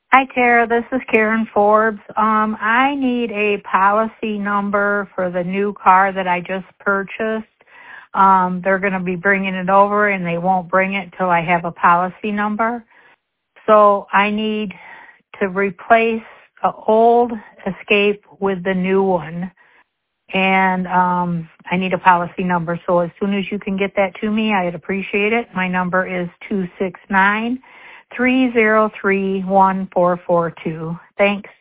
Hi, Tara. This is Karen Forbes. I need a policy number for the new car that I just purchased. They're going to be bringing it over, and they won't bring it till I have a policy number. So I need to replace the old Escape with the new one, and I need a policy number. So as soon as you can get that to me, I'd appreciate it. My number is 269-303-1442. Thanks.